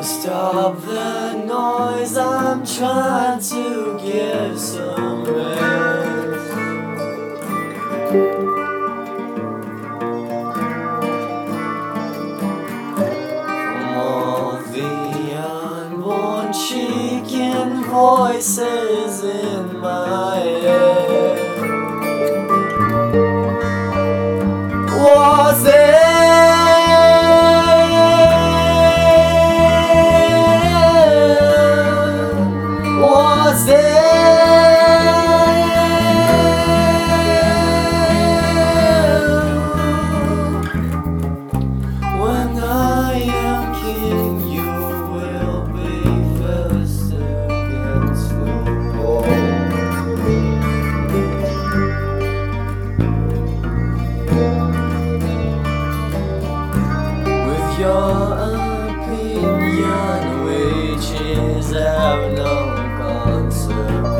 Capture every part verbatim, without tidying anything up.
Stop the noise, I'm trying to give some rest. From all the unborn chicken voices in my head, was there Was there when I am king, you will be first against the wall. With your opinion, which is of no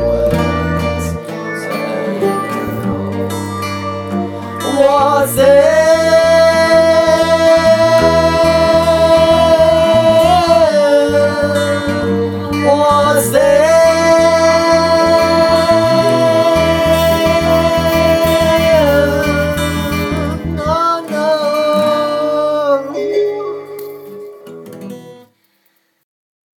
consequence, was there